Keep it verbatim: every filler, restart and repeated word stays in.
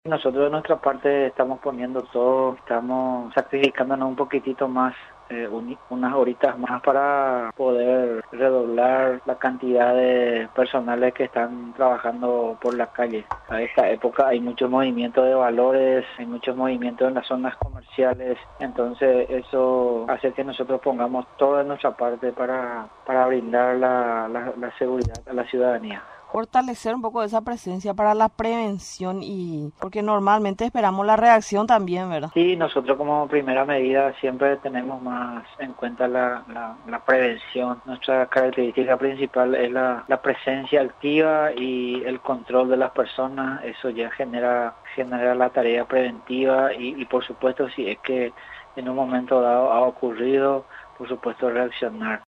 Nosotros de nuestra parte estamos poniendo todo, estamos sacrificándonos un poquitito más, eh, un, unas horitas más para poder redoblar la cantidad de personales que están trabajando por la calle. A esta época hay mucho movimiento de valores, hay muchos movimientos en las zonas comerciales, entonces eso hace que nosotros pongamos toda nuestra parte para, para brindar la, la, la seguridad a la ciudadanía. Fortalecer un poco esa presencia para la prevención y porque normalmente esperamos la reacción también, ¿verdad? Sí, nosotros como primera medida siempre tenemos más en cuenta la, la, la prevención. Nuestra característica principal es la, la presencia activa y el control de las personas. Eso ya genera, genera la tarea preventiva y, y por supuesto si es que en un momento dado ha ocurrido, por supuesto reaccionar.